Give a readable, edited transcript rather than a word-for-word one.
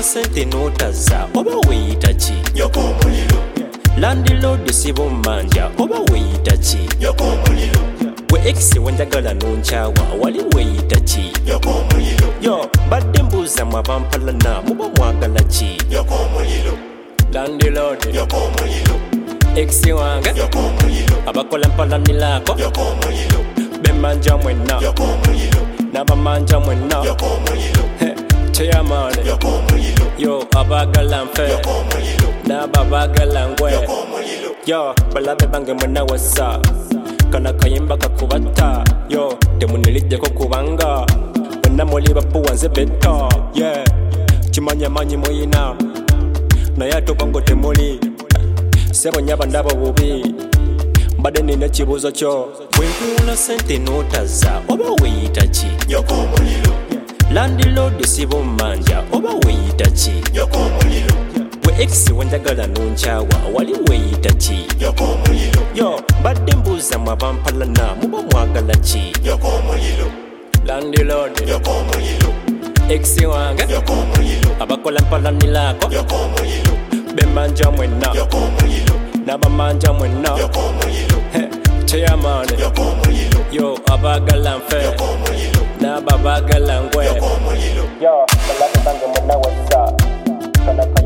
sente notaza oba weyita ki Nyoko omuliro landlord sibo manja oba weyita ki Nyoko omuliro gwe ex wenjagala nonkyawa wali weyita ki Nyoko omuliro yo badde mbuuza mu abampalana muba mwagala ki Nyoko omuliro landlord Nyoko omuliro ex wange Nyoko omuliro abakola mpalanirako Nyoko omuliro bemanja mwenna Nyoko omuliro n'abamanja mwenna Nyoko omuliro chairman Nyoko omuliro yo abagala nfe Nyoko omuliro n'abo abagala ngwe Nyoko omuliro yo balabe bange mwenna wasa kana kayimba kakubata yo temunilijjeko kubanga mwenna muli bapuwa nze betta yeah kimanya manyi muyina naye ate obwongo temuli sebo nyaba ndaba bubi mbadde nina ekibuuzo kyo bwenkuwula sente notaza oba weyita ki Nyoko omuliro landlord sibo manja oba weyita ki Nyoko omuliro gwe ex wenjagala nonkyawa wali weyita ki Nyoko omuliro yo badde mbuuza mu abampalana muba mwagala ki Nyoko omuliro landlord Nyoko omuliro ex wange Nyoko omuliro abakola mpalanirako Nyoko omuliro bemanja mwenna Nyoko omuliro n'abamanja mwenna Nyoko omuliro chairman Nyoko omuliro yo abagala nfe Nyoko omuliro n'abo abagala ngwe Nyoko omuliro yo balabe bange mwenna wasa kana